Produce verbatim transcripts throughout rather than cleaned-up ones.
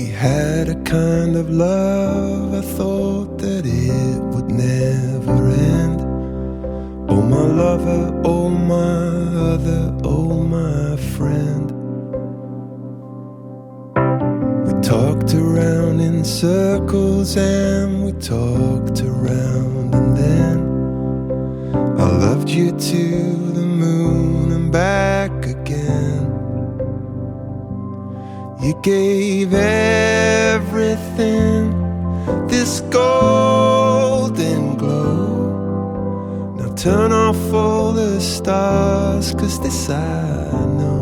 had a kind of love, I thought that it would never end. Oh my lover, oh my other, oh my friend. We talked around in circles and we talked around, and then I loved you to the moon and back again. You gave everything this golden glow. Now turn off all the stars, 'cause this I know,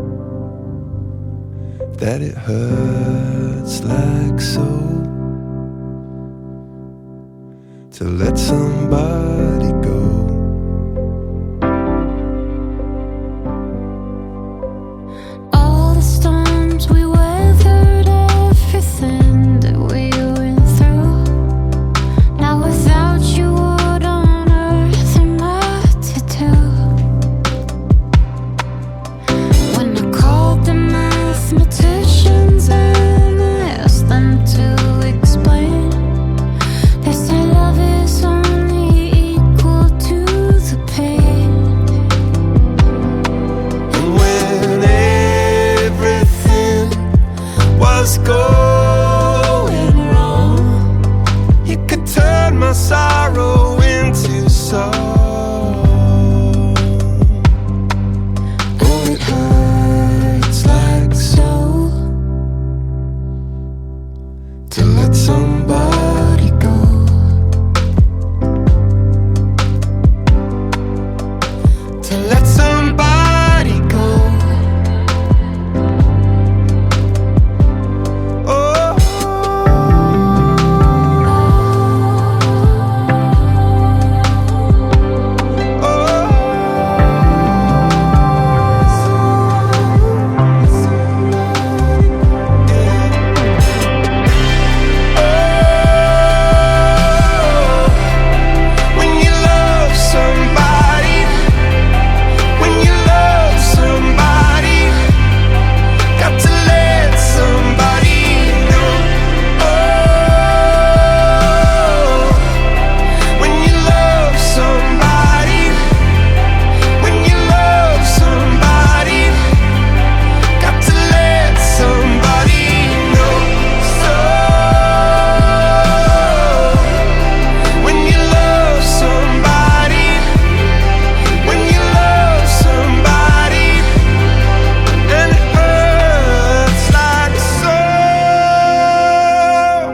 that it hurts like so to let somebody go. Going wrong, you could turn my sorrow into song. Oh, it hurts like so to let somebody go, to let somebody go.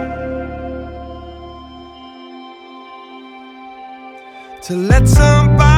To let somebody